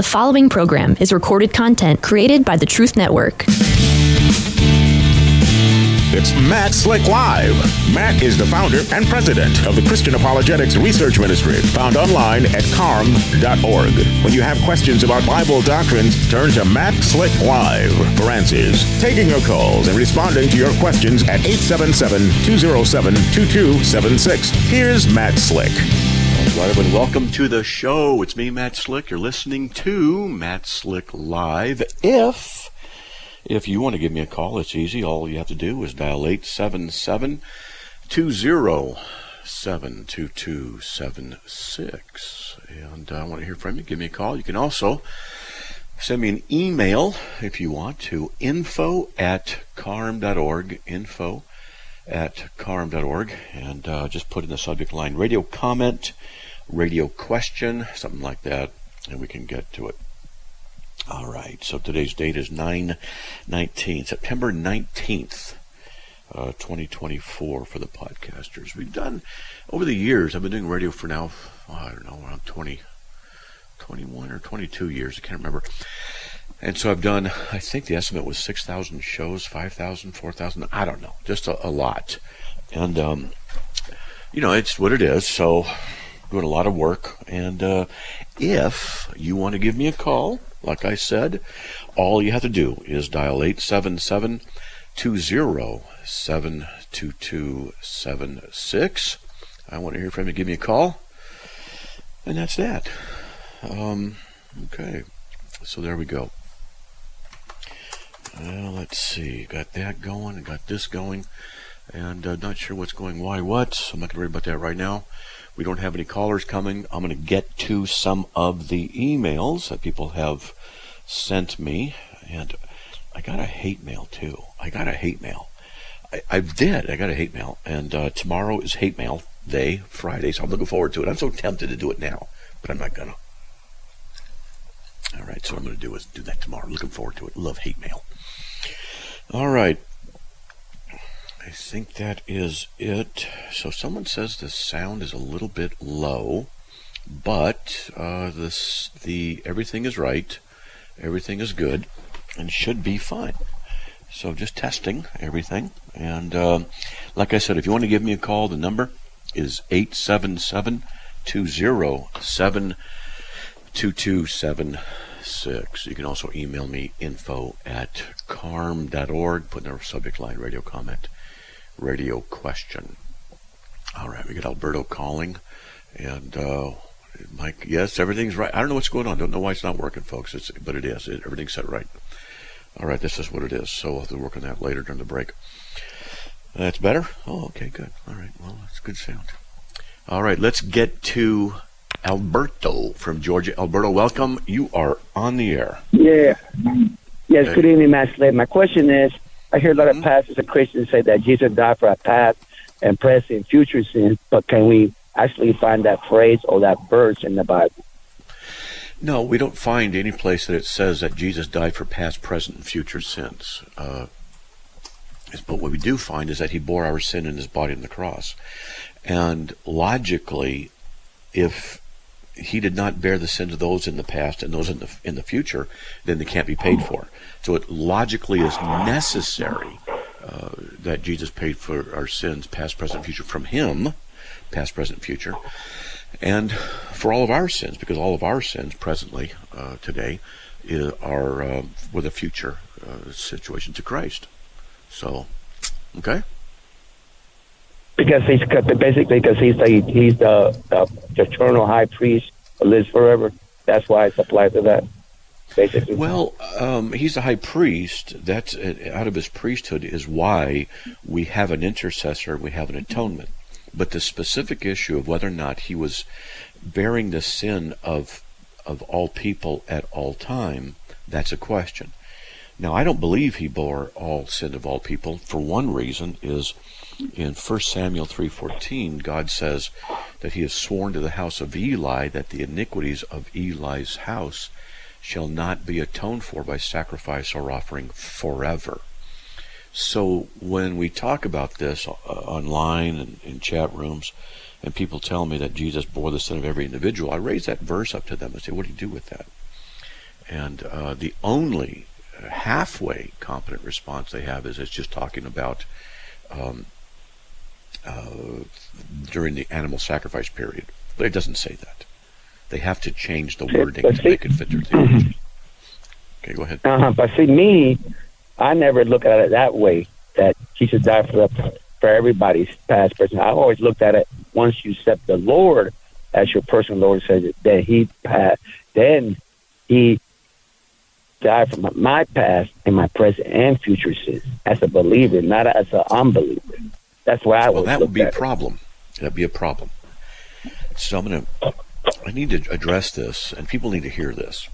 The following program is recorded content created by the Truth Network. It's Matt Slick Live. Matt is the founder and president of the Christian Apologetics Research Ministry, found online at carm.org. When you have questions about Bible doctrines, turn to Matt Slick Live for answers. Taking your calls and responding to your questions at 877-207-2276. Here's Matt Slick. All right, everyone, welcome to the show. It's me, Matt Slick. You're listening to Matt Slick Live. If you want to give me a call, it's easy. All you have to do is dial 877-207-2276. And I want to hear from you. Give me a call. You can also send me an email if you want to info@carm.org, info@carm.org, and just put in the subject line radio comment, radio question, something like that, and we can get to it. All right, so today's date is September 19th, 2024 for the podcasters. We've done, over the years, I've been doing radio for now, around 21 or 22 years, I can't remember. And so I've done, I think the estimate was 6,000 shows, 5,000, 4,000, I don't know, just a lot. And, it's what it is, so doing a lot of work. And if you want to give me a call, like I said, all you have to do is dial 877-207-2276. I want to hear from you. Give me a call. And that's that. Okay. So there we go. Let's see. Got that going. Got this going. And not sure what's going why what. So I'm not going to worry about that right now. We don't have any callers coming. I'm going to get to some of the emails that people have sent me. And I got a hate mail, too. I got a hate mail. I got a hate mail. And tomorrow is hate mail day, Friday, so I'm looking forward to it. I'm so tempted to do it now, but I'm not going to. All right, so what I'm going to do is do that tomorrow. Looking forward to it. Love hate mail. All right. I think that is it. So someone says the sound is a little bit low, but everything is right, everything is good, and should be fine. So just testing everything. And like I said, if you want to give me a call, the number is 877-207-2276. You can also email me info@carm.org. Put in the subject line radio comment, radio question. All right, we got Alberto calling, and Mike, yes, everything's right. I don't know what's going on. Don't know why it's not working, folks. But it is. Everything's set right. All right, this is what it is. So I'll have to work on that later during the break. That's better? Oh, okay, good. All right, well, that's good sound. All right, let's get to Alberto from Georgia. Alberto, welcome. You are on the air. Yeah. Yes, okay. Good evening, Matt Slade. My question is, I hear a lot of pastors and Christians say that Jesus died for our past and present and future sins, but can we actually find that phrase or that verse in the Bible? No, we don't find any place that it says that Jesus died for past, present, and future sins. But what we do find is that he bore our sin in his body on the cross. And logically, if he did not bear the sins of those in the past and those in the future, then they can't be paid for. So it logically is necessary that Jesus paid for our sins, past, present, future, from him, past, present, future, and for all of our sins, because all of our sins presently today are with a future situation to Christ. So, okay. Because he's the eternal high priest who lives forever. That's why it's applied to that, basically. Well, he's the high priest. That's out of his priesthood is why we have an intercessor. We have an atonement. But the specific issue of whether or not he was bearing the sin of all people at all time, that's a question. Now, I don't believe he bore all sin of all people. For one reason is in 1 Samuel 3:14, God says that he has sworn to the house of Eli that the iniquities of Eli's house shall not be atoned for by sacrifice or offering forever. So when we talk about this online and in chat rooms, and people tell me that Jesus bore the sin of every individual, I raise that verse up to them and say, what do you do with that? And the only halfway competent response they have is it's just talking about during the animal sacrifice period. But it doesn't say that. They have to change the wording to make it fit their theology. Okay, go ahead. But see, me, I never look at it that way, that Jesus died for everybody's past, present. I always looked at it, once you accept the Lord as your personal Lord, says that he passed, then he died for my past and my present and future sins as a believer, not as an unbeliever. That's why I would. Well, that would be a problem. That'd be a problem. So I need to address this, and people need to hear this.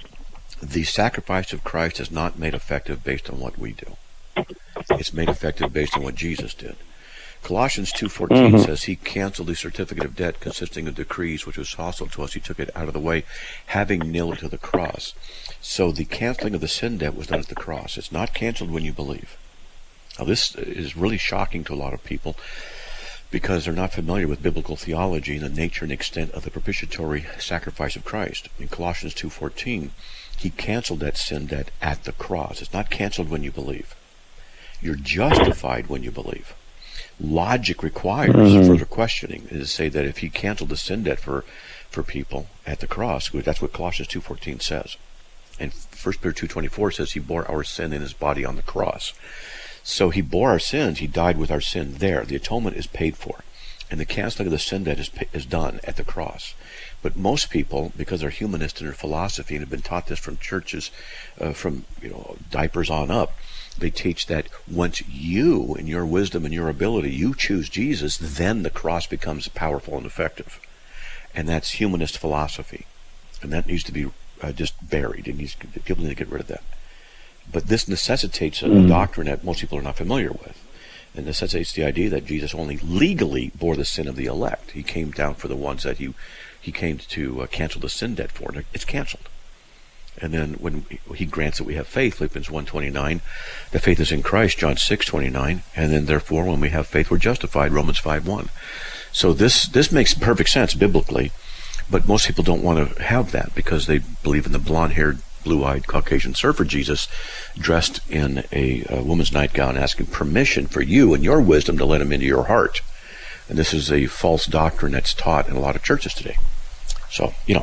The sacrifice of Christ is not made effective based on what we do. It's made effective based on what Jesus did. Colossians 2:14 says he canceled the certificate of debt consisting of decrees which was hostile to us. He took it out of the way, having nailed it to the cross. So the canceling of the sin debt was done at the cross. It's not canceled when you believe. Now this is really shocking to a lot of people because they're not familiar with biblical theology and the nature and extent of the propitiatory sacrifice of Christ. In Colossians 2:14, he canceled that sin debt at the cross. It's not canceled when you believe. You're justified when you believe. Logic requires further questioning, is to say that if he canceled the sin debt for people at the cross, that's what Colossians 2:14 says. And 1 Peter 2:24 says he bore our sin in his body on the cross. So he bore our sins, he died with our sin there. The atonement is paid for. And the canceling of the sin debt is done at the cross. But most people, because they're humanist in their philosophy and have been taught this from churches, from diapers on up, they teach that once you, in your wisdom and your ability, you choose Jesus, then the cross becomes powerful and effective. And that's humanist philosophy. And that needs to be just buried. People need to get rid of that. But this necessitates a doctrine that most people are not familiar with. It necessitates the idea that Jesus only legally bore the sin of the elect. He came down for the ones that he came to cancel the sin debt for. It's canceled. And then when he grants that we have faith, Philippians 1:29, the faith is in Christ, John 6:29, and then therefore when we have faith we're justified, Romans 5:1. So this makes perfect sense biblically, but most people don't want to have that because they believe in the blonde-haired, blue-eyed Caucasian surfer Jesus dressed in a woman's nightgown asking permission for you and your wisdom to let him into your heart. And this is a false doctrine that's taught in a lot of churches today. So, yeah.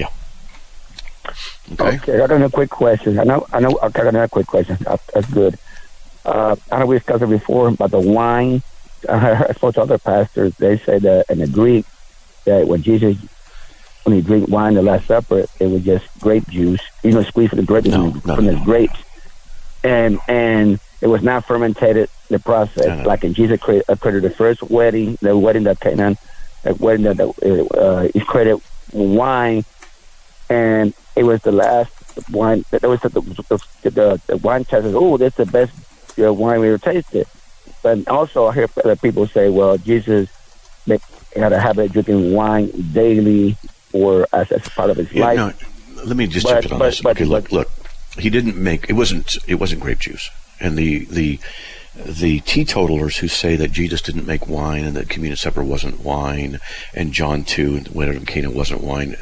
Okay. I got another quick question. I got another quick question. That's good. I know we discussed it before about the wine. I spoke to other pastors. They say that in the Greek, that when he drank wine, the Last Supper, it was just grape juice. Squeeze from the grapes from the grapes, and it was not fermented. The process, like in Jesus created the first wedding, the wedding that Canaan, the wedding that he created wine, and it was the last wine. That was the wine test. Oh, that's the best wine we ever tasted. But also, I hear other people say, well, Jesus had a habit of drinking wine daily or as part of his life. No, let me just jump in on this. Okay, look. He didn't make it wasn't grape juice, and the teetotalers who say that Jesus didn't make wine and that communion supper wasn't wine, and John 2, the wedding of Cana wasn't wine.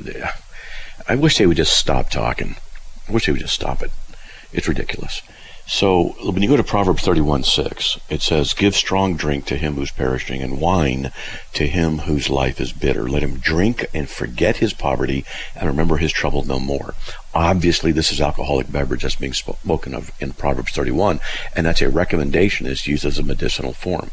I wish they would just stop talking. I wish they would just stop it. It's ridiculous. So when you go to Proverbs 31:6, it says, "Give strong drink to him who's perishing, and wine to him whose life is bitter. Let him drink and forget his poverty, and remember his trouble no more." Obviously, this is alcoholic beverage that's being spoken of in Proverbs 31, and that's a recommendation. It's used as a medicinal form.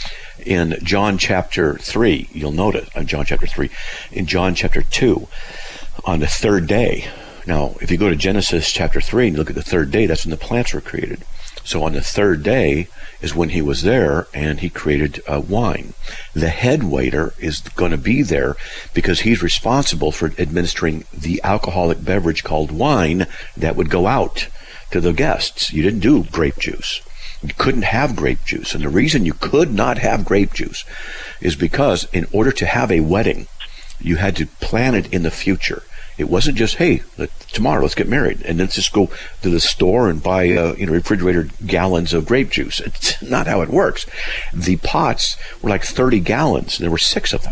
In John chapter 3, you'll notice, in John chapter 3, in John chapter 2, on the third day. Now, if you go to Genesis chapter 3 and you look at the third day, that's when the plants were created. So on the third day is when he was there and he created wine. The head waiter is going to be there because he's responsible for administering the alcoholic beverage called wine that would go out to the guests. You didn't do grape juice. You couldn't have grape juice. And the reason you could not have grape juice is because in order to have a wedding, you had to plan it in the future. It wasn't just, hey, tomorrow let's get married, and then just go to the store and buy refrigerated gallons of grape juice. It's not how it works. The pots were like 30 gallons, and there were 6 of them.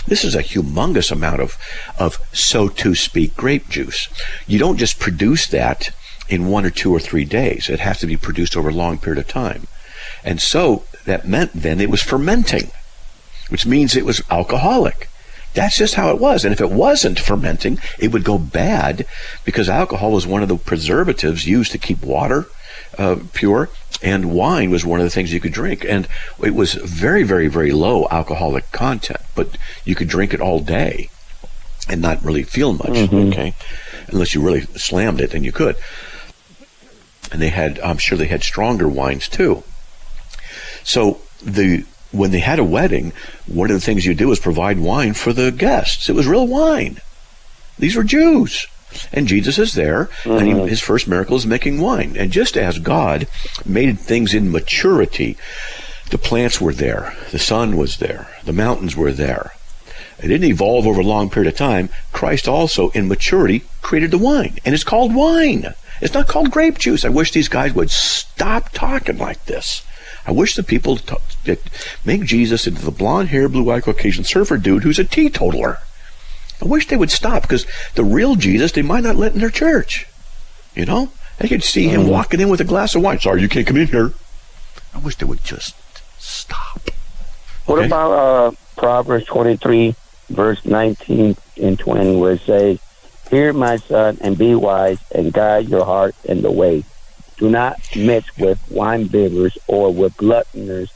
This is a humongous amount of, so to speak, grape juice. You don't just produce that in 1 or 2 or 3 days. It has to be produced over a long period of time. And so that meant then it was fermenting, which means it was alcoholic. That's just how it was. And if it wasn't fermenting, it would go bad, because alcohol was one of the preservatives used to keep water pure, and wine was one of the things you could drink. And it was very, very, very low alcoholic content, but you could drink it all day and not really feel much, okay? Unless you really slammed it, and you could. And I'm sure they had stronger wines too. So when they had a wedding, one of the things you do is provide wine for the guests. It was real wine. These were Jews. And Jesus is there, and his first miracle is making wine. And just as God made things in maturity, the plants were there, the sun was there, the mountains were there. It didn't evolve over a long period of time. Christ also, in maturity, created the wine. And it's called wine. It's not called grape juice. I wish these guys would stop talking like this. I wish the people that make Jesus into the blonde-haired, blue-eyed Caucasian surfer dude who's a teetotaler. I wish they would stop, because the real Jesus, they might not let in their church. You know? They could see him walking in with a glass of wine. Sorry, you can't come in here. I wish they would just stop. What about Proverbs 23, verse 19 and 20, where it says, "Hear, my son, and be wise, and guide your heart in the way. Do not mix with wine bibbers or with gluttonous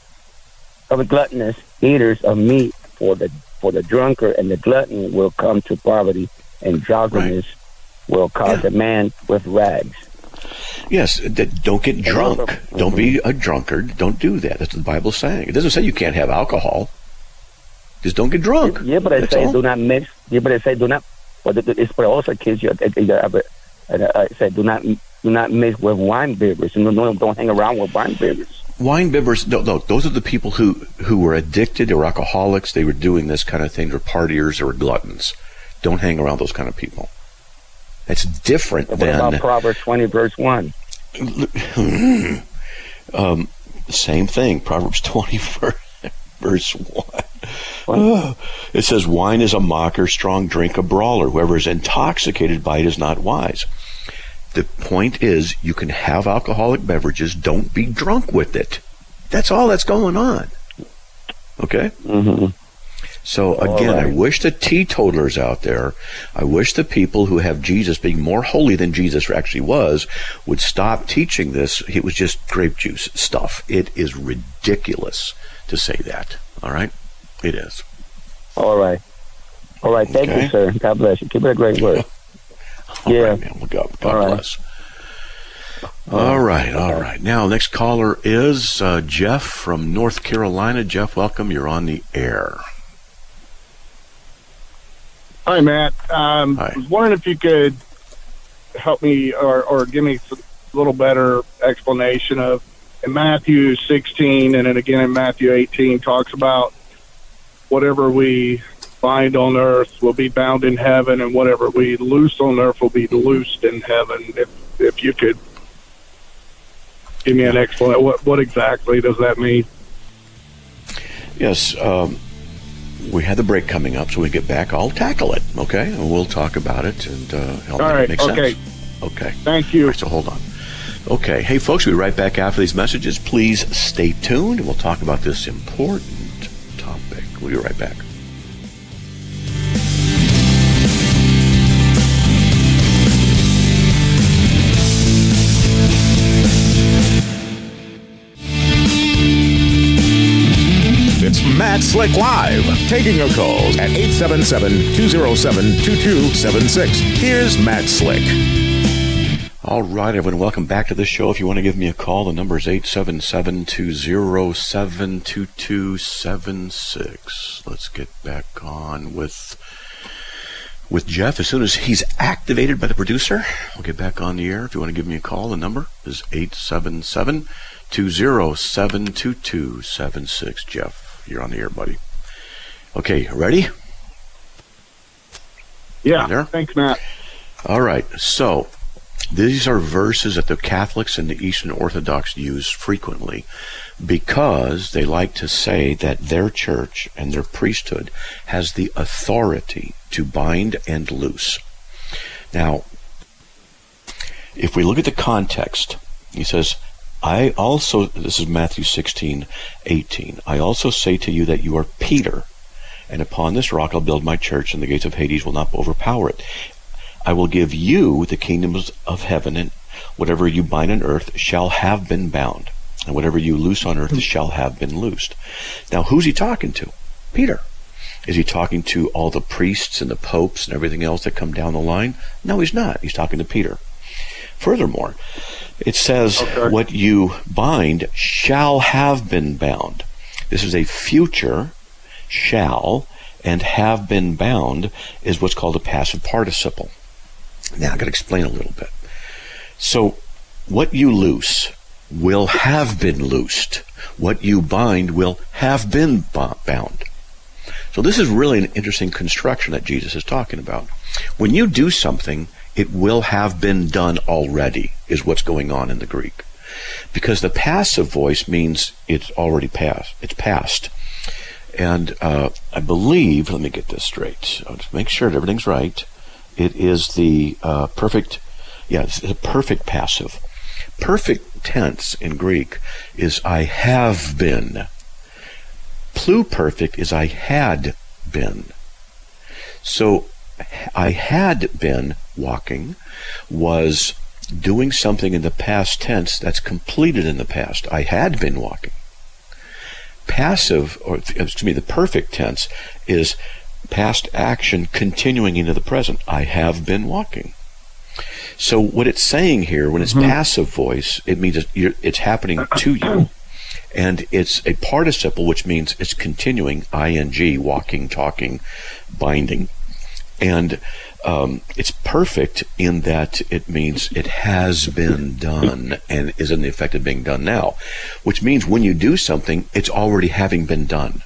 eaters of meat, for the drunkard and the glutton will come to poverty, and drunkenness will cause a man with rags." Yes, don't get drunk. Don't be a drunkard. Don't do that. That's what the Bible's saying. It doesn't say you can't have alcohol. Just don't get drunk. Yeah, but I say do not mix. Yeah, but I say do not. But it's also kids. I said do not mix with wine bibbers. And don't hang around with wine bibbers. Wine bibbers, no, those are the people who were addicted or alcoholics. They were doing this kind of thing, or partiers or gluttons. Don't hang around those kind of people. That's different than... What about Proverbs 20, verse 1? Same thing, Proverbs 20, verse 1. It says, "Wine is a mocker, strong drink a brawler. Whoever is intoxicated by it is not wise." The point is, you can have alcoholic beverages. Don't be drunk with it. That's all that's going on. Okay? So, again, I wish the teetotalers out there, I wish the people who have Jesus being more holy than Jesus actually was, would stop teaching this. It was just grape juice stuff. It is ridiculous to say that. All right? It is. All right. Thank you, sir. God bless you. Keep it a great word. All right, man. Look up. God bless. All right. Now, next caller is Jeff from North Carolina. Jeff, welcome. You're on the air. Hi, Matt. I was wondering if you could help me or give me a little better explanation of, in Matthew 16 and then again in Matthew 18, talks about whatever we bind on earth will be bound in heaven, and whatever we loose on earth will be loosed in heaven. If you could give me an explanation, what exactly does that mean? Yes, we had the break coming up, so we get back, I'll tackle it, okay? And we'll talk about it, and it'll make sense. Okay. Thank you. All right, so hold on. Okay. Hey, folks, we'll be right back after these messages. Please stay tuned, and we'll talk about this important topic. We'll be right back. It's Matt Slick Live, taking your calls at 877-207-2276. Here's Matt Slick. All right, everyone, welcome back to the show. If you want to give me a call, the number is 877-207-2276. Let's get back on with Jeff. As soon as he's activated by the producer, we'll get back on the air. If you want to give me a call, the number is 877-207-2276. Jeff, you're on the air, buddy. Okay, ready? Yeah, thanks, Matt. All right, so These are verses that the Catholics and the Eastern Orthodox use frequently because they like to say that their church and their priesthood has the authority to bind and loose. Now, if we look at the context, he says, I also, this is Matthew 16:18, I also say to you that you are Peter, and upon this rock I'll build my church, and the gates of Hades will not overpower it. I will give you the kingdoms of heaven, and whatever you bind on earth shall have been bound, and whatever you loose on earth shall have been loosed. Now, who's he talking to? Peter. Is he talking to all the priests and the popes and everything else that come down the line? No, he's not. He's talking to Peter. Furthermore, it says, what you bind shall have been bound. This is a future shall, and have been bound is what's called a passive participle. Now, I've got to explain a little bit. So, what you loose will have been loosed. What you bind will have been bound. So this is really an interesting construction that Jesus is talking about. When you do something, it will have been done already, is what's going on in the Greek. Because the passive voice means it's already passed. It's past. And I believe, let me get this straight. I'll just make sure that everything's right. It is the perfect, it's a perfect passive. Perfect tense in Greek is I have been. Pluperfect is I had been. So I had been walking was doing something in the past tense that's completed in the past. I had been walking. Passive, the perfect tense is past action continuing into the present. I have been walking. So what it's saying here, when it's passive voice, it means it's happening to you. And it's a participle, which means it's continuing, ing, walking, talking, binding. And it's perfect in that it means it has been done and is in the effect of being done now, which means when you do something, it's already having been done.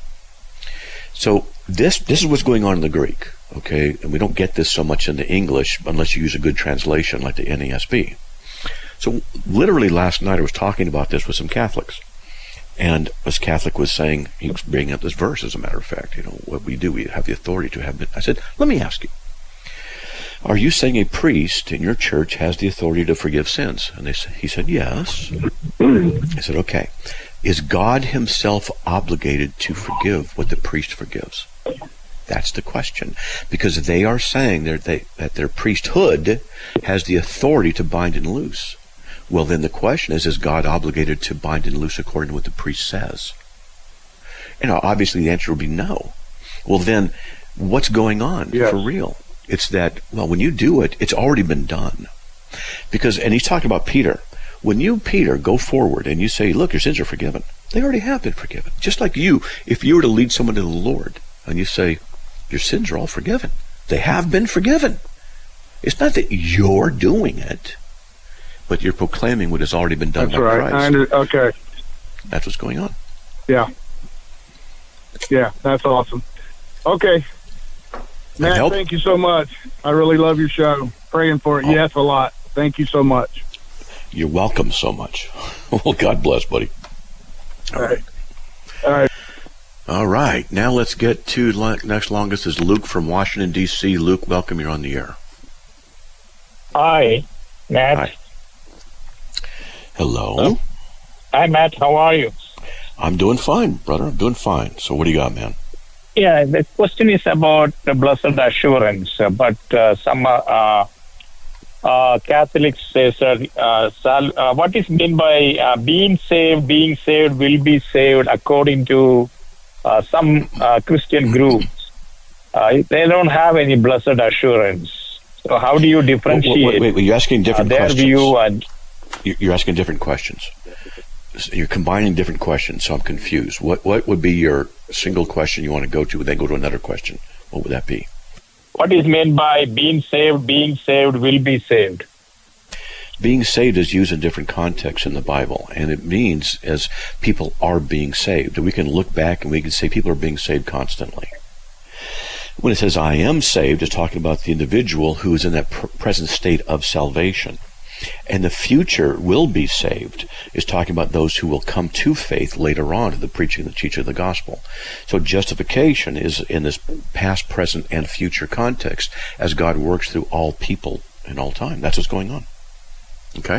So this is what's going on in the Greek, okay? And we don't get this so much in the English unless you use a good translation like the NASB. So literally last night I was talking about this with some Catholics. And this Catholic was saying, he was bringing up this verse, as a matter of fact, what we do, we have the authority to have been. I said, let me ask you, are you saying a priest in your church has the authority to forgive sins? And he said, yes. I said, okay. Is God himself obligated to forgive what the priest forgives? That's the question. Because they are saying that their priesthood has the authority to bind and loose. Well, then the question is God obligated to bind and loose according to what the priest says? Obviously the answer would be no. Well, then what's going on for real? It's that, when you do it, it's already been done. And he's talking about Peter. When you, Peter, go forward and you say, look, your sins are forgiven, they already have been forgiven. Just like you, if you were to lead someone to the Lord and you say, your sins are all forgiven, they have been forgiven. It's not that you're doing it, but you're proclaiming what has already been done by Christ. Okay. That's what's going on. Yeah. Yeah, that's awesome. Okay. Matt, thank you so much. I really love your show. Praying for it. Yes, a lot. Thank you so much. You're welcome so much. Well, God bless, buddy. All right. All right. All right. Now let's get to next longest is Luke from Washington, D.C. Luke, welcome. You're on the air. Hi, Matt. Hi. Hello. Hi, Matt. How are you? I'm doing fine, brother. I'm doing fine. So what do you got, man? Yeah, the question is about the blessed assurance, but some Catholics say, what is meant by being saved, will be saved according to some Christian groups? They don't have any blessed assurance. So how do you differentiate wait, you're asking different their questions. view? And you're asking different questions. You're combining different questions, so I'm confused. What would be your single question you want to go to, and then go to another question? What would that be? What is meant by being saved, will be saved? Being saved is used in different contexts in the Bible, and it means as people are being saved. We can look back and we can say people are being saved constantly. When it says I am saved, it's talking about the individual who is in that present state of salvation. And the future will be saved is talking about those who will come to faith later on to the preaching and the teaching of the gospel. So justification is in this past, present, and future context as God works through all people in all time. That's what's going on. Okay?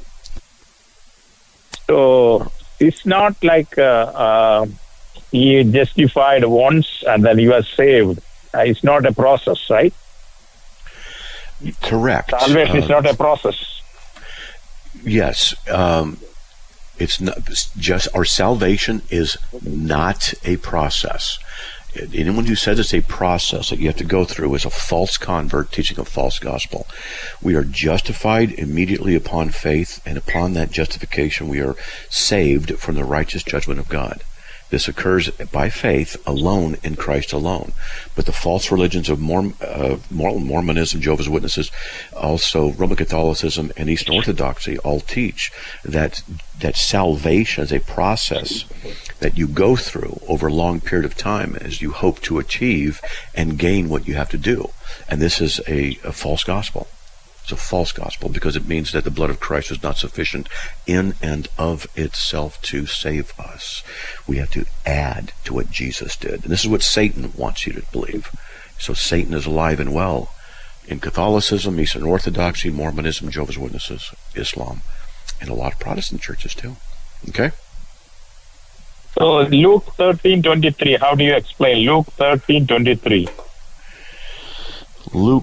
So it's not like he justified once and then he was saved. It's not a process, right? Correct. Salvation is not a process. Yes. It's not just, our salvation is not a process. Anyone who says it's a process that you have to go through is a false convert teaching a false gospel. We are justified immediately upon faith, and upon that justification we are saved from the righteous judgment of God. This occurs by faith alone in Christ alone. But the false religions of Mormonism, Jehovah's Witnesses, also Roman Catholicism and Eastern Orthodoxy all teach that salvation is a process that you go through over a long period of time as you hope to achieve and gain what you have to do. And this is a false gospel. It's a false gospel because it means that the blood of Christ is not sufficient in and of itself to save us. We have to add to what Jesus did. And this is what Satan wants you to believe. So Satan is alive and well in Catholicism, Eastern Orthodoxy, Mormonism, Jehovah's Witnesses, Islam, and a lot of Protestant churches too. Okay? So Luke 13:23, how do you explain Luke 13:23? Luke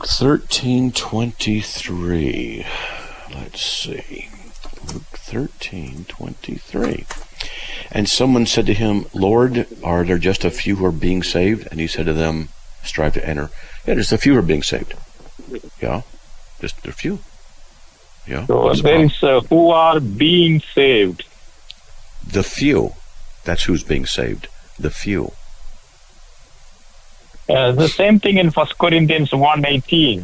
13:23. Let's see. Luke 13:23. And someone said to him, Lord, are there just a few who are being saved? And he said to them, strive to enter. Yeah, just a few who are being saved. Yeah, just a few. Yeah. So there is who are being saved. The few. That's who's being saved. The few. The same thing in 1 Corinthians 1:18.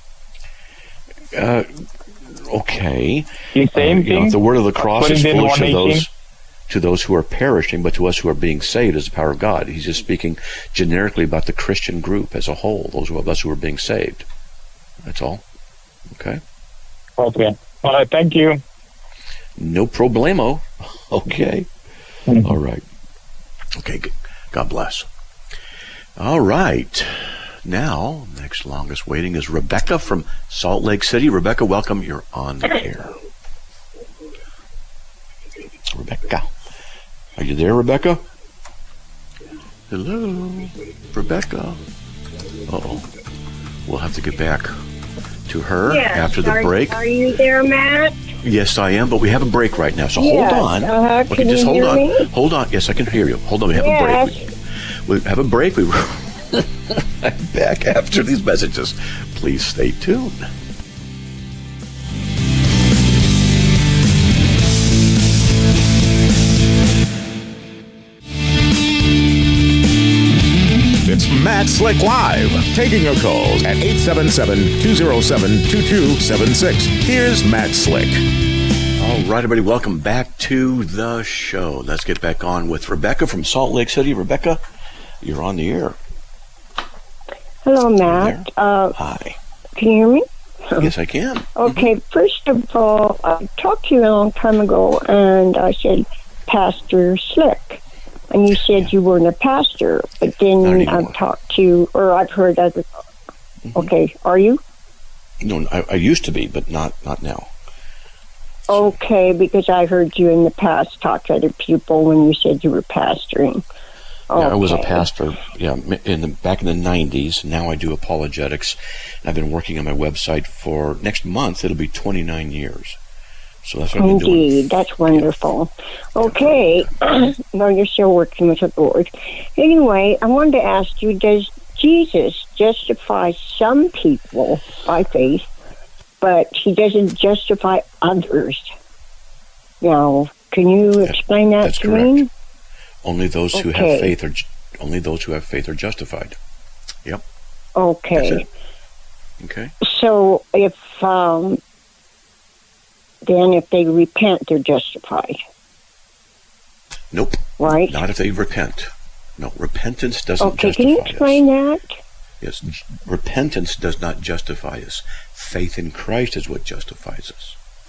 Okay. The same thing. The word of the cross is foolish to those who are perishing, but to us who are being saved is the power of God. He's just speaking generically about the Christian group as a whole, those of us who are being saved. That's all. Okay? Okay. All right, thank you. No problemo. Okay. Mm-hmm. All right. Okay, God bless. All right. Now, next longest waiting is Rebecca from Salt Lake City. Rebecca, welcome. You're on the air. Rebecca. Are you there, Rebecca? Hello, Rebecca. Uh-oh. We'll have to get back to her after the break. Are you there, Matt? Yes, I am, but we have a break right now, so hold on. Can you hear me? Hold on. Yes, I can hear you. Hold on. We have a break. We have a break. We were back after these messages. Please stay tuned. It's Matt Slick Live, taking your calls at 877-207-2276. Here's Matt Slick. All right, everybody, welcome back to the show. Let's get back on with Rebecca from Salt Lake City. Rebecca, you're on the air. Hello, Matt. Hi. Can you hear me? Yes, I can. Okay, first of all, I talked to you a long time ago, and I said, Pastor Slick. And you said you weren't a pastor, but then I've talked to, or I've heard other. Mm-hmm. Okay, are you? No, I used to be, but not now. Okay, because I heard you in the past talk to other people when you said you were pastoring. Okay. Yeah, I was a pastor. Yeah, back in the 90s. Now I do apologetics, and I've been working on my website for next month. It'll be 29 years. So that's what I've been doing. Indeed, that's wonderful. Yeah. Okay, well, you're still working with the Lord. Anyway, I wanted to ask you, does Jesus justify some people by faith, but he doesn't justify others? Now, can you explain that to me? Only those who have faith are justified. Yep. Okay. Okay. So if they repent, they're justified. Nope. Right? Not if they repent. No, repentance doesn't justify us. Okay, can you explain that? Yes, repentance does not justify us. Faith in Christ is what justifies us.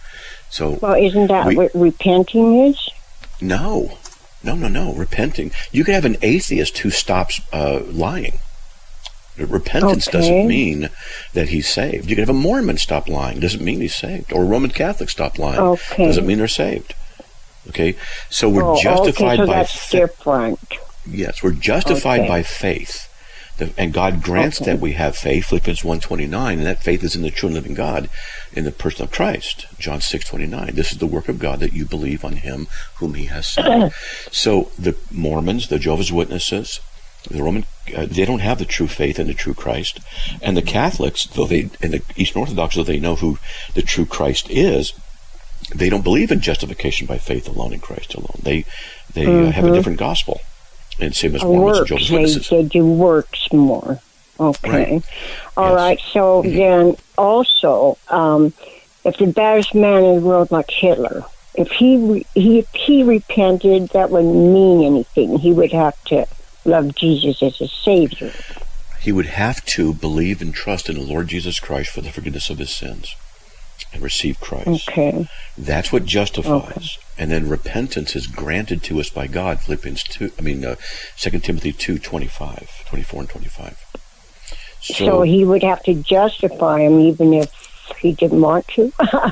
So, well, isn't that what repenting is? No. Repenting. You can have an atheist who stops lying. Repentance doesn't mean that he's saved. You can have a Mormon stop lying. Doesn't mean he's saved. Or a Roman Catholic stop lying. Doesn't mean they're saved. Okay? So we're justified by that's different. Yes, we're justified by faith. And God grants that we have faith, Philippians 1:29, and that faith is in the true and living God, in the person of Christ, John 6:29. This is the work of God, that you believe on him whom he has sent. So the Mormons, the Jehovah's Witnesses, the Roman, they don't have the true faith in the true Christ. And the Catholics, and the Eastern Orthodox, though they know who the true Christ is, they don't believe in justification by faith alone, in Christ alone. They have a different gospel. And same as Mormons and Jehovah's Witnesses. They do works more. Okay. Right. All right. So then also, if the baddest man in the world, like Hitler, if he repented, that wouldn't mean anything. He would have to love Jesus as a Savior. He would have to believe and trust in the Lord Jesus Christ for the forgiveness of his sins and receive Christ. Okay. That's what justifies. Okay. And then repentance is granted to us by God, 2 Timothy 2:25, 24 and 25. So he would have to justify him even if he didn't want to?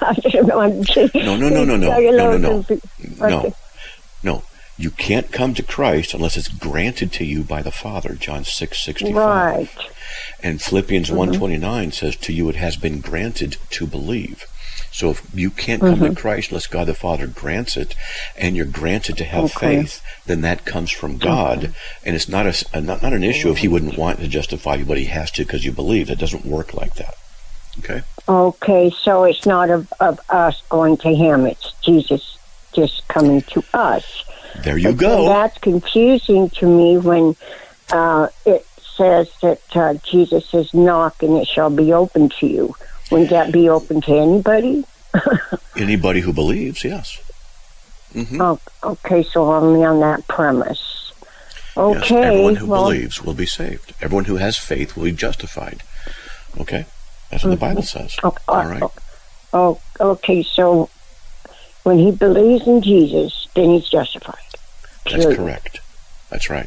No. You can't come to Christ unless it's granted to you by the Father, John 6:65. Right. And Philippians 1:29 says, to you it has been granted to believe. So if you can't come to Christ unless God the Father grants it, and you're granted to have faith, then that comes from God. And it's not an issue if he wouldn't want to justify you, but he has to because you believe. It doesn't work like that. Okay? Okay, so it's not of us going to him. It's Jesus just coming to us. There you go. That's confusing to me when it says that Jesus says, knock and it shall be open to you. Wouldn't that be open to anybody? Anybody who believes, yes. Oh, okay, so only on that premise. Okay. Yes, everyone who believes will be saved. Everyone who has faith will be justified. Okay? That's what the Bible says. All right? Oh, okay, so when he believes in Jesus, then he's justified. Period. That's correct. That's right.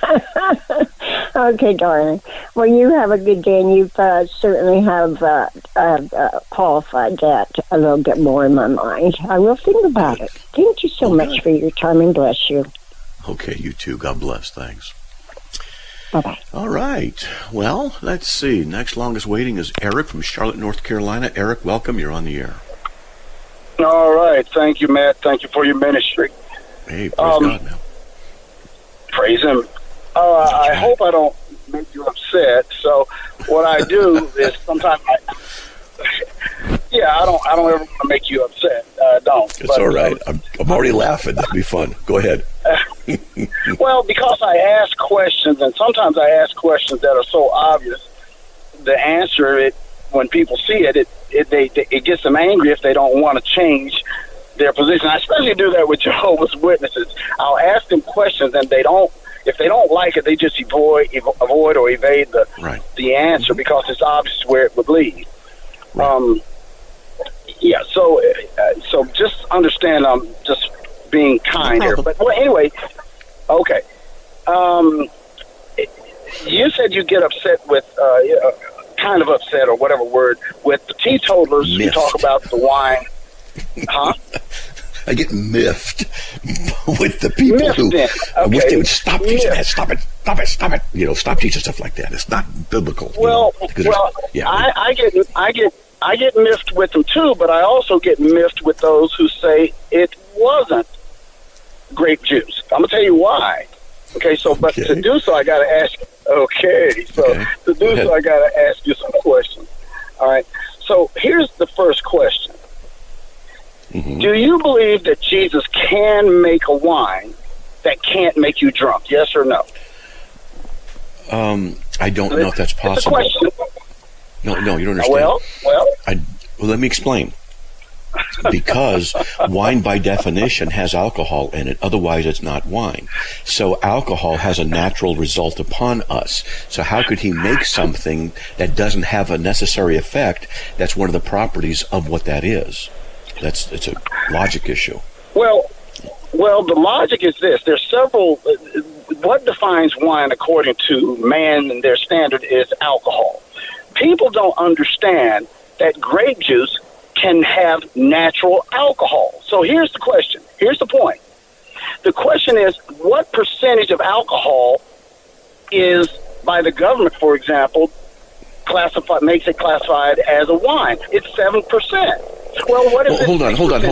Okay, darling. Well, you have a good day, and you certainly have qualified that a little bit more in my mind. I will think about it. Thank you so much for your time, and bless you. Okay, you too. God bless. Thanks. Bye-bye. All right. Well, let's see. Next longest waiting is Eric from Charlotte, North Carolina. Eric, welcome. You're on the air. All right. Thank you, Matt. Thank you for your ministry. Hey, praise God, man. Praise him. I hope I don't make you upset. So what I do is sometimes I don't ever want to make you upset. Don't. It's all right. I'm already laughing. That'd be fun. Go ahead. Well, because I ask questions, and sometimes I ask questions that are so obvious, the answer, when people see it, it gets them angry if they don't want to change their position. I especially do that with Jehovah's Witnesses. I'll ask them questions, and if they don't like it, they just avoid or evade the answer because it's obvious where it would lead. Right. So just understand I'm just being kind here. But anyway, okay. You said you get upset with, kind of upset or whatever word, with the teetotalers who talk about the wine. Huh? I get miffed with the people who I wish they would stop teaching that. Stop it. Stop teaching stuff like that. It's not biblical. I get miffed with them too, but I also get miffed with those who say it wasn't grape juice. I'm gonna tell you why. Okay, to do so, I got to ask. I got to ask you some questions. All right. So here's the first question. Mm-hmm. Do you believe that Jesus can make a wine that can't make you drunk? Yes or no? I don't know if that's possible. It's a question. No, you don't understand. Well, let me explain. Because wine by definition has alcohol in it, otherwise it's not wine. So alcohol has a natural result upon us. So how could he make something that doesn't have a necessary effect? That's one of the properties of what that is. It's a logic issue. Well, the logic is this. There's several. What defines wine according to man and their standard is alcohol. People don't understand that grape juice can have natural alcohol. So here's the question. Here's the point. The question is, what percentage of alcohol is, by the government, for example, makes it classified as a wine? It's 7%. Well, what is it? Hold on.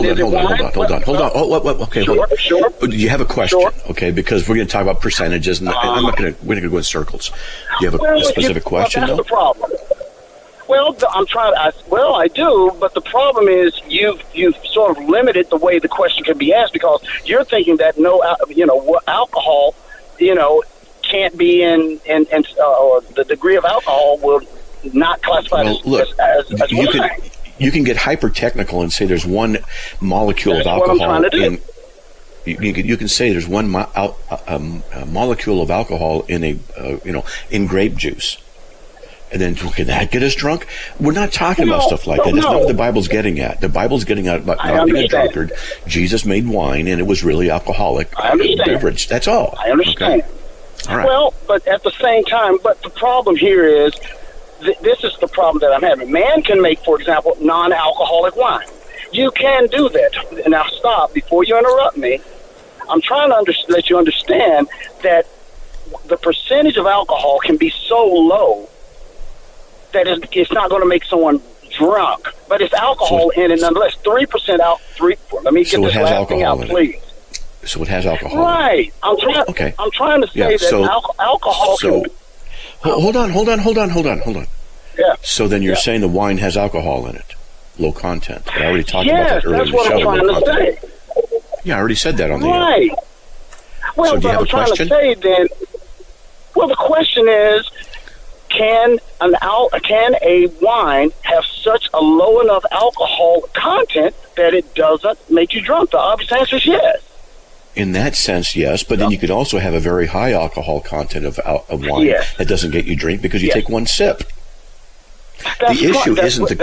Okay, sure. Do you have a question? Sure. Okay, because we're going to talk about percentages, and we're not going to go in circles. Do you have a specific question, that's though? The problem. Well, I do, but the problem is you've sort of limited the way the question can be asked, because you're thinking that alcohol, can't be in or the degree of alcohol will not classify as wine. You can get hyper technical and say there's one molecule of alcohol what I'm trying to do. You can say there's one molecule of alcohol in in grape juice. And then, can that get us drunk? We're not talking about stuff like that. That's not what the Bible's getting at. The Bible's getting at about not being a drunkard. Jesus made wine, and it was really alcoholic beverage. That's all. I understand. Okay. All right. Well, but at the same time, the problem here is, this is the problem that I'm having. Man can make, for example, non-alcoholic wine. You can do that. Now, stop. Before you interrupt me, I'm trying to let you understand that the percentage of alcohol can be so low that it's not going to make someone drunk, but it's alcohol in it nonetheless. 3% Let me get this last thing out, please. So it has alcohol. Right. I'm trying to say that alcohol. So hold on. Yeah. So then you're saying the wine has alcohol in it, low content. I already talked about that earlier. Yes, that's what I'm trying to say. Yeah, I already said that on the right. air. Well, so do you have I'm a trying question? to say then. Well, the question is, can a wine have such a low enough alcohol content that it doesn't make you drunk? The obvious answer is yes. In that sense, yes, but then you could also have a very high alcohol content of wine that doesn't get you drink because you take one sip. The issue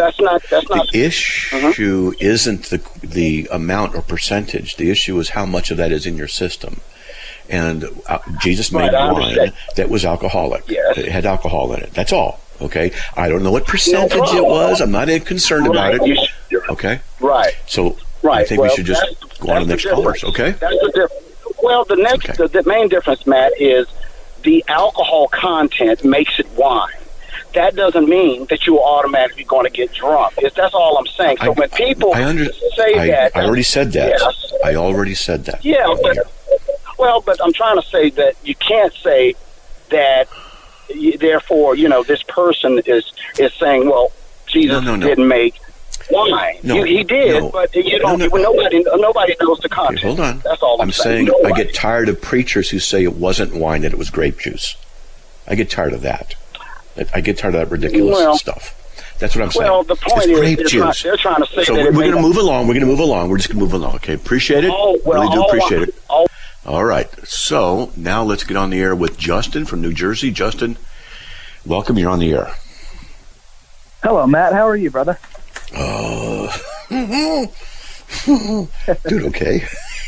isn't the amount or percentage. The issue is how much of that is in your system. And Jesus made wine that was alcoholic. Yes. It had alcohol in it. That's all. Okay? I don't know what percentage it was. I'm not concerned about it. Okay? Right. So I think we should just go on to the next callers. Okay? That's the difference. Well, the main difference, Matt, is the alcohol content makes it wine. That doesn't mean that you're automatically going to get drunk. That's all I'm saying. So when people say that... I already said that. Yes. I already said that. Yeah, but I'm trying to say that you can't say that, therefore, this person is saying, well, Jesus didn't make wine. No, he did, but nobody knows the content. Okay, hold on. That's all I'm saying. I get tired of preachers who say it wasn't wine, that it was grape juice. I get tired of that. I get tired of that ridiculous stuff. That's what I'm saying. Well, the point is, they're trying to say so that we're going to move along. We're just going to move along. Okay, appreciate it. Really do appreciate it. All right. So now let's get on the air with Justin from New Jersey. Justin, welcome. You're on the air. Hello, Matt. How are you, brother? Dude, okay.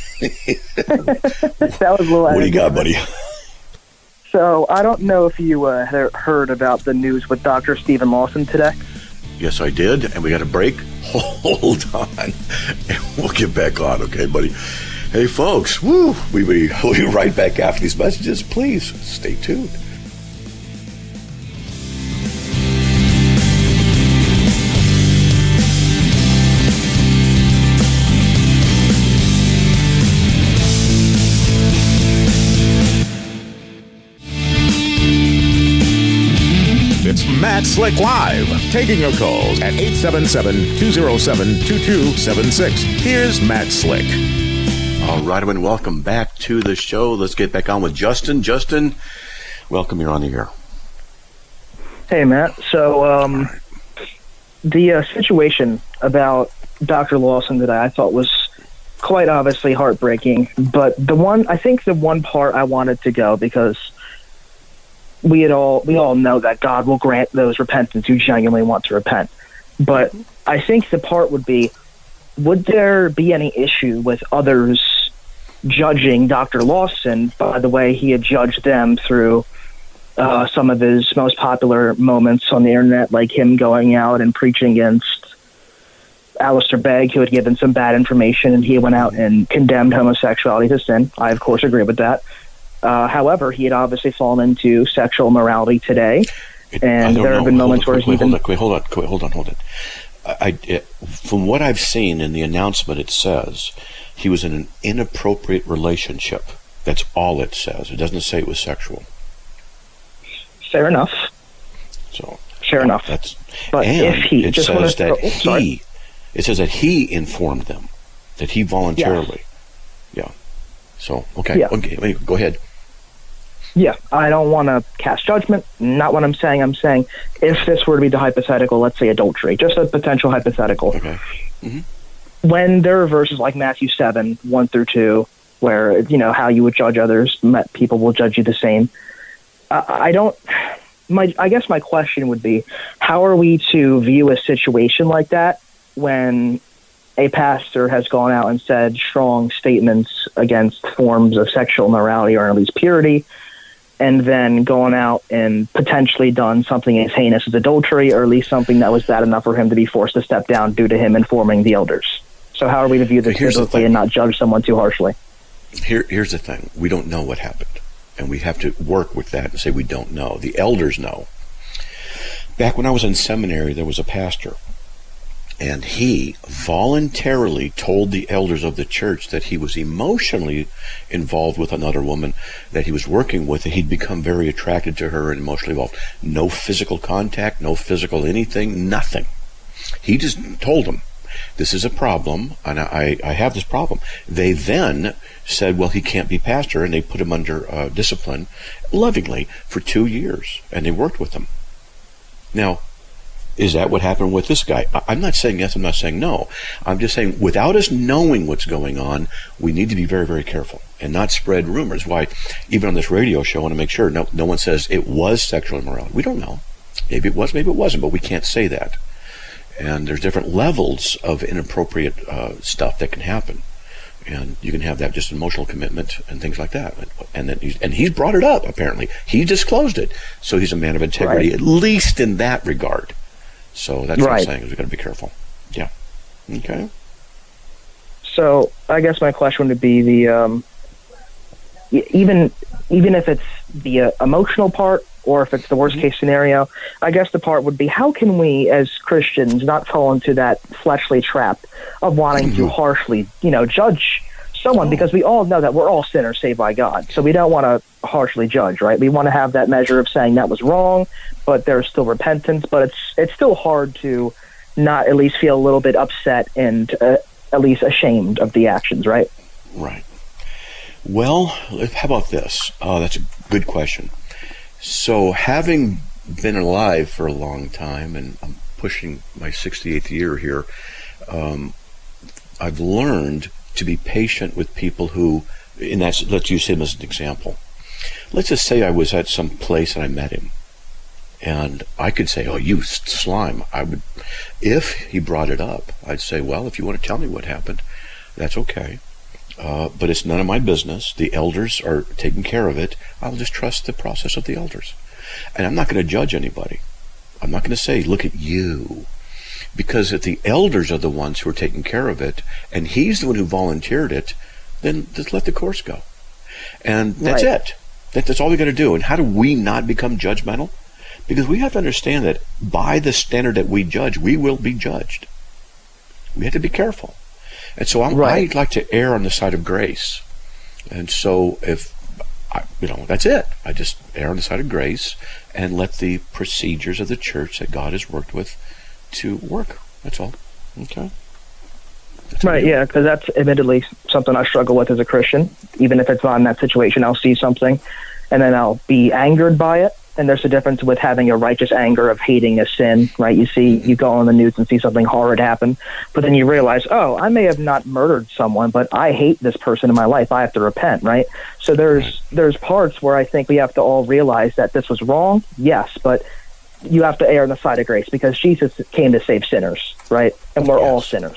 That was a little. What do you got, buddy? So I don't know if you heard about the news with Dr. Stephen Lawson today. Yes, I did, and we got a break. Hold on, and we'll get back on, okay, buddy? Hey, folks, we'll be right back after these messages. Please stay tuned. It's Matt Slick Live, taking your calls at 877-207-2276. Here's Matt Slick. All right, and welcome back to the show. Let's get back on with Justin. Justin, welcome. You're on the air. Hey, Matt. So the situation about Dr. Lawson today I thought was quite obviously heartbreaking. But the one part I wanted to go, because we all know that God will grant those repentance who genuinely want to repent. But I think the part would be, would there be any issue with others judging Dr. Lawson by the way he had judged them through some of his most popular moments on the internet, like him going out and preaching against Alistair Begg, who had given some bad information, and he went out and condemned homosexuality as a sin? I, of course, agree with that. However, he had obviously fallen into sexual immorality today, and there have been moments where he's even... Hold on. From what I've seen in the announcement, it says he was in an inappropriate relationship. That's all it says. It doesn't say it was sexual. Fair enough. So fair enough. But if he just says that it says that he informed them, that he voluntarily. Yeah. So okay. Go ahead. Yeah, I don't want to cast judgment. Not what I'm saying. I'm saying if this were to be the hypothetical, let's say adultery, just a potential hypothetical. Okay. Mm-hmm. When there are verses like Matthew 7, 1-2, where, how you would judge others, people will judge you the same. I guess my question would be, how are we to view a situation like that when a pastor has gone out and said strong statements against forms of sexual immorality or at least purity, and then going out and potentially done something as heinous as adultery, or at least something that was bad enough for him to be forced to step down due to him informing the elders? So how are we to view this biblically and not judge someone too harshly? Here's the thing. We don't know what happened, and we have to work with that and say we don't know. The elders know. Back when I was in seminary, there was a pastor, and he voluntarily told the elders of the church that he was emotionally involved with another woman that he was working with, that he'd become very attracted to her and emotionally involved. No physical contact, no physical anything, nothing. He just told them, this is a problem, and I have this problem. They then said, well, he can't be pastor, and they put him under discipline lovingly for 2 years, and they worked with him. Now, is that what happened with this guy? I'm not saying yes, I'm not saying no. I'm just saying without us knowing what's going on, we need to be very, very careful and not spread rumors. Why, even on this radio show, I want to make sure no one says it was sexual immorality. We don't know. Maybe it was, maybe it wasn't, but we can't say that. And there's different levels of inappropriate stuff that can happen. And you can have that just emotional commitment and things like that. And then he's brought it up, apparently. He disclosed it. So he's a man of integrity, at least in that regard. So that's what I'm saying, is we've got to be careful. Yeah. Okay. So I guess my question would be the even if it's the emotional part, or if it's the worst case scenario, I guess the part would be, how can we as Christians not fall into that fleshly trap of wanting to harshly, judge someone? Because we all know that we're all sinners saved by God. So we don't want to harshly judge, right? We want to have that measure of saying that was wrong, but there's still repentance. But it's still hard to not at least feel a little bit upset and at least ashamed of the actions, right? Right. Well, how about this? That's a good question. So having been alive for a long time, and I'm pushing my 68th year here, I've learned to be patient with people who, let's use him as an example. Let's just say I was at some place and I met him, and I could say, oh, you slime. If he brought it up, I'd say, well, if you want to tell me what happened, that's okay. But it's none of my business. The elders are taking care of it. I'll just trust the process of the elders. And I'm not going to judge anybody. I'm not going to say, look at you. Because if the elders are the ones who are taking care of it, and he's the one who volunteered it, then just let the course go. And that's it. That's all we got to do. And how do we not become judgmental? Because we have to understand that by the standard that we judge, we will be judged. We have to be careful. And so I'd like to err on the side of grace. And so that's it. I just err on the side of grace and let the procedures of the church that God has worked with to work. That's all. Okay? Yeah, because that's admittedly something I struggle with as a Christian. Even if it's not in that situation, I'll see something and then I'll be angered by it. And there's a difference with having a righteous anger of hating a sin, right? You go on the news and see something horrid happen, but then you realize, oh, I may have not murdered someone, but I hate this person in my life. I have to repent, right? So there's parts where I think we have to all realize that this was wrong, yes, but you have to err on the side of grace because Jesus came to save sinners, right? And we're all sinners.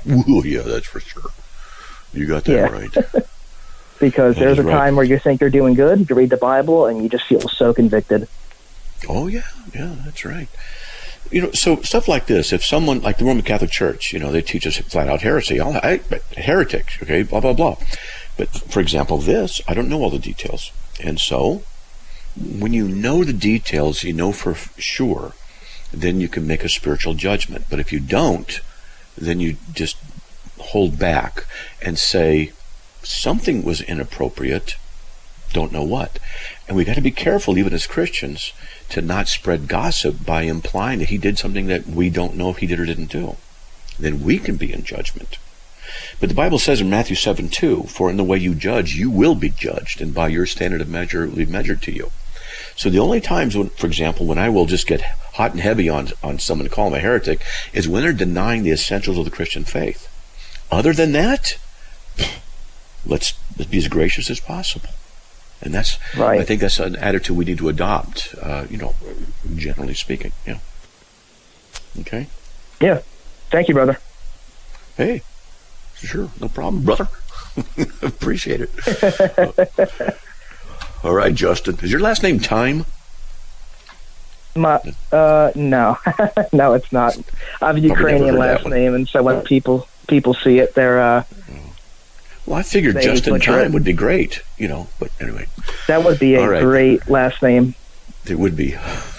Ooh, yeah, that's for sure. You got that right. Because there's a time where you think you're doing good, you read the Bible, and you just feel so convicted. Oh, yeah, that's right. So stuff like this, if someone, like the Roman Catholic Church, they teach us flat-out heresy, heretics, okay, blah, blah, blah. But, for example, this, I don't know all the details. And so, when you know the details, you know for sure, then you can make a spiritual judgment. But if you don't, then you just hold back and say, something was inappropriate, don't know what. And we got to be careful, even as Christians, to not spread gossip by implying that he did something that we don't know if he did or didn't do. Then we can be in judgment. But the Bible says in Matthew 7:2, for in the way you judge, you will be judged, and by your standard of measure it will be measured to you. So the only times, when, for example, when I will just get hot and heavy on someone to call them a heretic is when they're denying the essentials of the Christian faith. Other than that, let's be as gracious as possible. And that's, right. I think that's an attitude we need to adopt, generally speaking. Yeah. Okay? Yeah. Thank you, brother. Hey, sure. No problem, brother. Appreciate it. All right, Justin. Is your last name Time? No. No, it's not. I have a Ukrainian last name, and so when people see it, they're... Well, I figured Justin Time would be great, but anyway. That would be a great last name. It would be.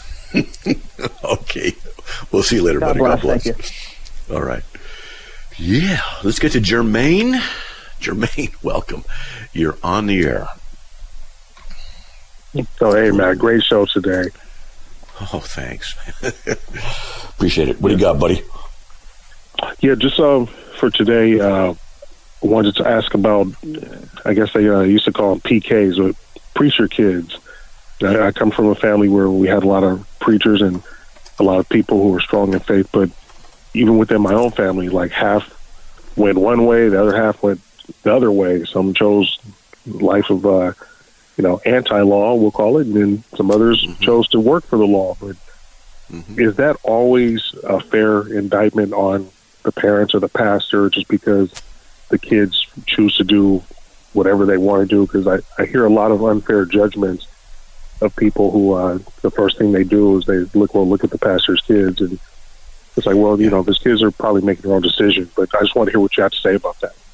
Okay. We'll see you later, buddy. God bless. Thank you. All right. Yeah. Let's get to Jermaine. Jermaine, welcome. You're on the air. Oh, hey, man. Great show today. Oh, thanks. Appreciate it. What do you got, buddy? Yeah, just for today, wanted to ask about, I guess they used to call them PKs, or preacher kids. I come from a family where we had a lot of preachers and a lot of people who were strong in faith, but even within my own family, like half went one way, the other half went the other way. Some chose life of, anti-law, we'll call it, and then some others chose to work for the law. But is that always a fair indictment on the parents or the pastor just because the kids choose to do whatever they want to do? Because I hear a lot of unfair judgments of people who the first thing they do is they look at the pastor's kids, and it's like, well, those kids are probably making their own decision. But I just want to hear what you have to say about that.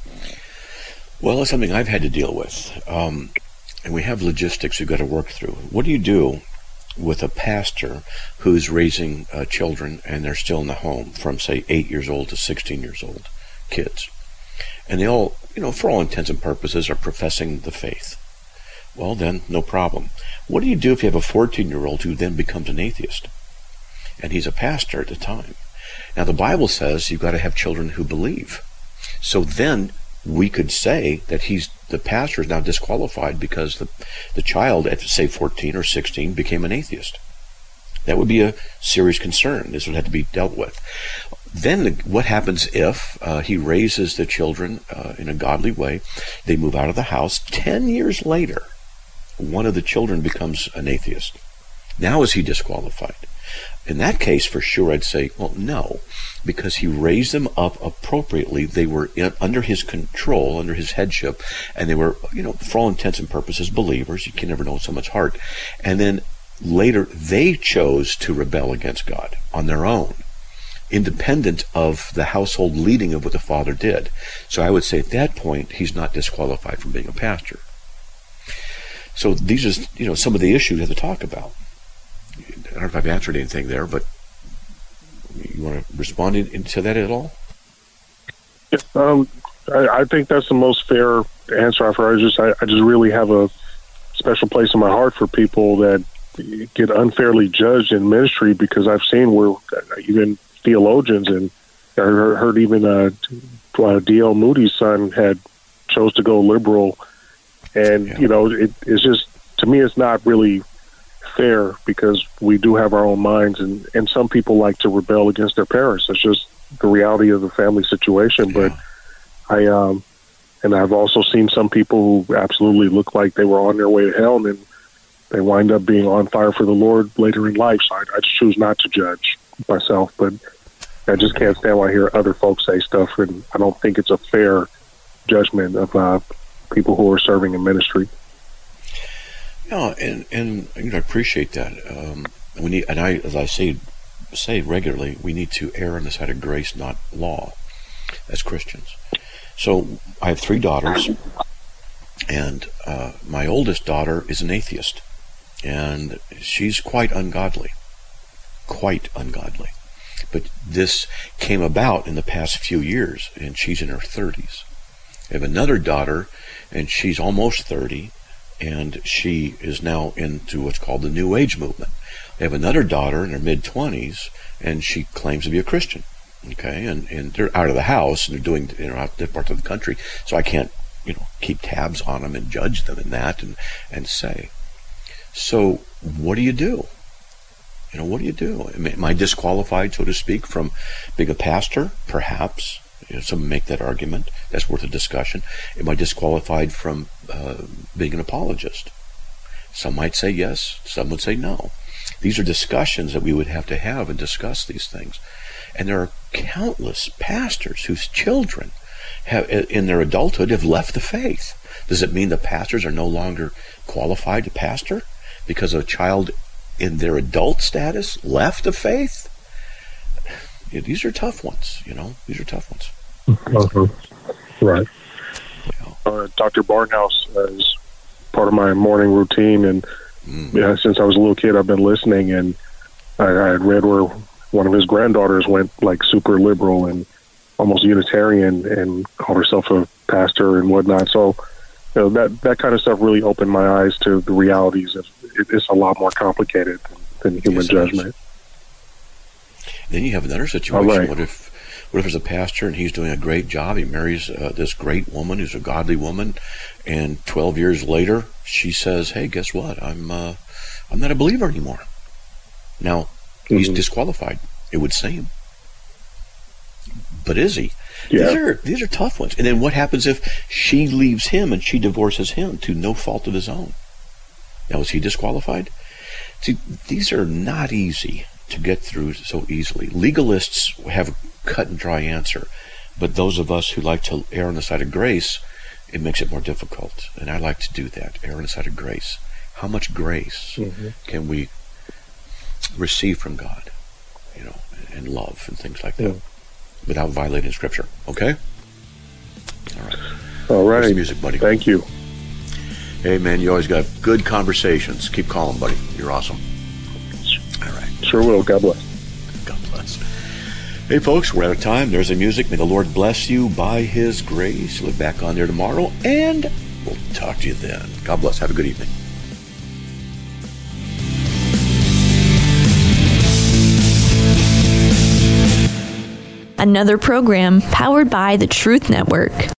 Well, it's something I've had to deal with, and we have logistics we've got to work through. What do you do with a pastor who's raising children and they're still in the home from, say, 8 years old to 16 years old kids? And they all, for all intents and purposes, are professing the faith. Well, then, no problem. What do you do if you have a 14-year-old who then becomes an atheist? And he's a pastor at the time. Now, the Bible says you've got to have children who believe. So then we could say that the pastor is now disqualified because the child at, say, 14 or 16 became an atheist. That would be a serious concern. This would have to be dealt with. Then what happens if he raises the children in a godly way? They move out of the house. 10 years later, one of the children becomes an atheist. Now is he disqualified? In that case, for sure, I'd say, well, no, because he raised them up appropriately. They were under his control, under his headship, and they were, for all intents and purposes, believers. You can never know so much heart. And then later, they chose to rebel against God on their own, independent of the household leading of what the father did. So I would say at that point, he's not disqualified from being a pastor. So these are, some of the issues we have to talk about. I don't know if I've answered anything there, but you want to respond to that at all? I think that's the most fair answer I've heard. I just really have a special place in my heart for people that get unfairly judged in ministry, because I've seen where even theologians, and I heard even D.L. Moody's son had chose to go liberal, and it's just, to me, it's not really fair, because we do have our own minds, and some people like to rebel against their parents. It's just the reality of the family situation. But I've also seen some people who absolutely look like they were on their way to hell, and then they wind up being on fire for the Lord later in life. So I just choose not to judge myself. But I just can't stand when I hear other folks say stuff, and I don't think it's a fair judgment of people who are serving in ministry. Yeah, and I appreciate that. We need, and as I say regularly, we need to err on the side of grace, not law, as Christians. So I have 3 daughters, and my oldest daughter is an atheist, and she's quite ungodly. But this came about in the past few years, and she's in her 30s. I have another daughter, and she's almost 30, and she is now into what's called the New Age movement. I have another daughter in her mid-20s, and she claims to be a Christian. Okay, and they're out of the house, and they're doing, out in different parts of the country, so I can't, keep tabs on them and judge them in that and say. So what do you do? What do you do? Am I disqualified, so to speak, from being a pastor? Perhaps. Some make that argument. That's worth a discussion. Am I disqualified from being an apologist? Some might say yes. Some would say no. These are discussions that we would have to have and discuss these things. And there are countless pastors whose children have, in their adulthood, have left the faith. Does it mean the pastors are no longer qualified to pastor because a child in their adult status left the faith? These are tough ones, These are tough ones. Right. Dr. Barnhouse is part of my morning routine, and since I was a little kid, I've been listening, and I had read where one of his granddaughters went like super liberal and almost Unitarian and called herself a pastor and whatnot. So, that kind of stuff really opened my eyes to the realities of it's a lot more complicated than human judgment. Then you have another situation. Right. What if there's a pastor and he's doing a great job? He marries this great woman who's a godly woman, and 12 years later she says, "Hey, guess what? I'm not a believer anymore." Now he's disqualified, it would seem. But is he? Yeah. These are tough ones. And then what happens if she leaves him and she divorces him to no fault of his own? Now, is he disqualified? See, these are not easy to get through so easily. Legalists have a cut and dry answer, but those of us who like to err on the side of grace, it makes it more difficult. And I like to do that, err on the side of grace. How much grace can we receive from God, and love and things like that, without violating Scripture? Okay? All right. Here's the music, buddy. Thank you. Hey, man, you always got good conversations. Keep calling, buddy. You're awesome. All right. Sure will. God bless. God bless. Hey, folks, we're out of time. There's the music. May the Lord bless you by His grace. Look back on there tomorrow, and we'll talk to you then. God bless. Have a good evening. Another program powered by the Truth Network.